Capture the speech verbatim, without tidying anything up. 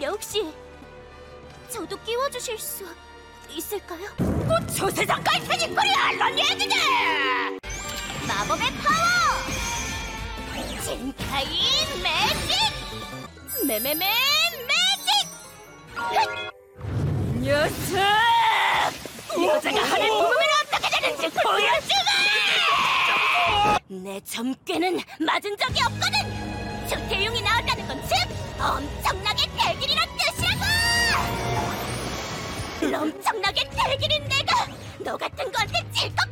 혹시 저도 끼워주실 수 있을까요? 곧 초세상 갈 테니 거리야 런 얘기네. 마법의 파워! 진카인 매직! 매매매 매직! 흑! 녀석! 여자가 하는 부분을 어떻게 되는지 보여주마! 내 점괘는 맞은 적이 없거든! 조태용이 나왔다는 건 즉 엄청나게 대길이란 뜻이라고! 엄청나게 대길인 내가 너 같은 거한테 질 것